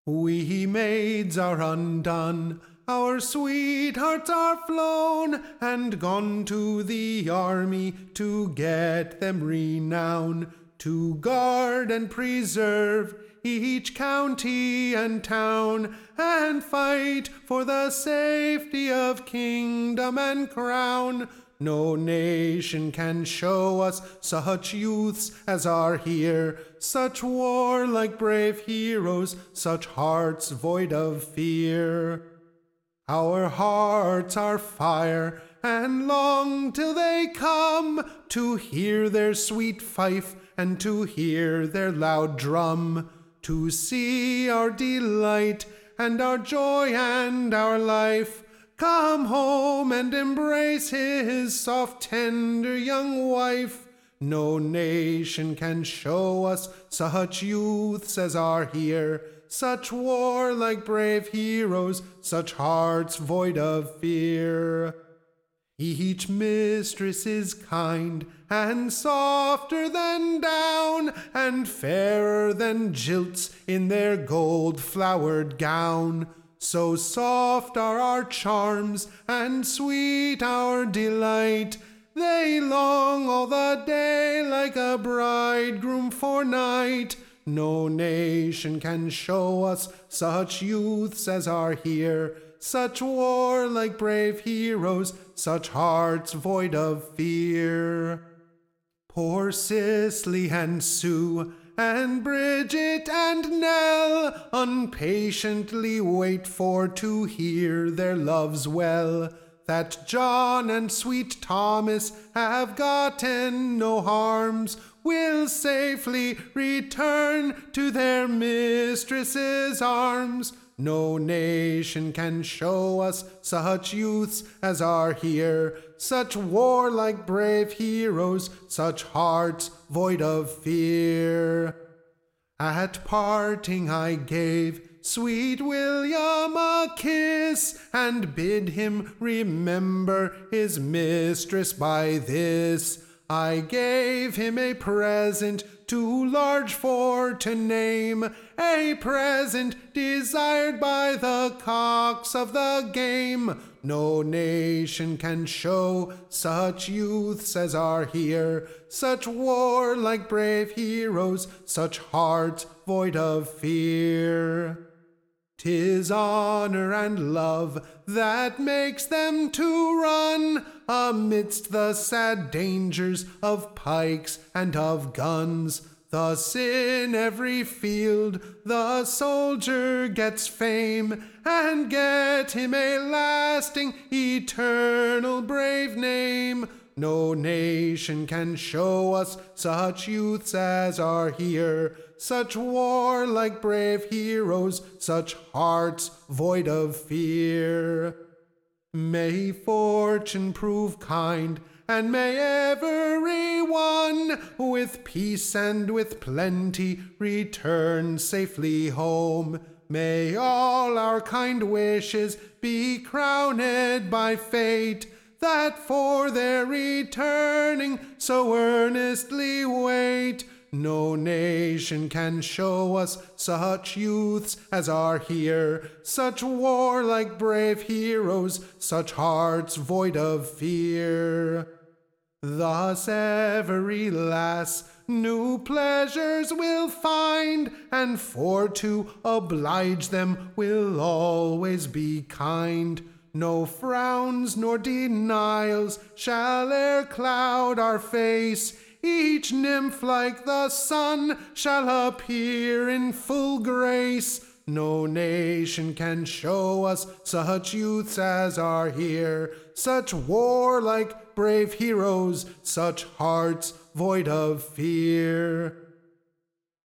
We maids are undone, our sweethearts are flown, and gone to the army to get them renown, to guard and preserve each county and town, and fight for the safety of kingdom and crown. No nation can show us such youths as are here, such warlike brave heroes, such hearts void of fear. Our hearts are fire, and long till they come, to hear their sweet fife and to hear their loud drum, to see our delight and our joy and our life come home and embrace his soft, tender young wife. No nation can show us such youths as are here, such warlike brave heroes, such hearts void of fear. Each mistress is kind, and softer than down, and fairer than jilts in their gold-flowered gown. So soft are our charms, and sweet our delight, they long all the day like a bridegroom for night. No nation can show us such youths as are here, such warlike brave heroes, such hearts void of fear. Poor Cicely and Sue, and Bridget and Nell, unpatiently wait for to hear their loves well, that John and sweet Thomas have gotten no harms, will safely return to their mistress' arms. No nation can show us such youths as are here, such warlike brave heroes, such hearts void of fear. At parting I gave sweet William a kiss, and bid him remember his mistress by this. I gave him a present too large for to name, a present desired by the cocks of the game. No nation can show such youths as are here, such warlike brave heroes, such hearts void of fear. 'Tis honor and love that makes them to run amidst the sad dangers of pikes and of guns. Thus in every field the soldier gets fame, and get him a lasting, eternal brave name. No nation can show us such youths as are here, such warlike brave heroes, such hearts void of fear. May fortune prove kind, and may every one with peace and with plenty return safely home. May all our kind wishes be crowned by fate, that for their returning so earnestly wait. No nation can show us such youths as are here, such warlike brave heroes, such hearts void of fear. Thus every lass new pleasures will find, and for to oblige them will always be kind. No frowns nor denials shall e'er cloud our face, each nymph like the sun shall appear in full grace. No nation can show us such youths as are here, such warlike brave heroes, such hearts void of fear.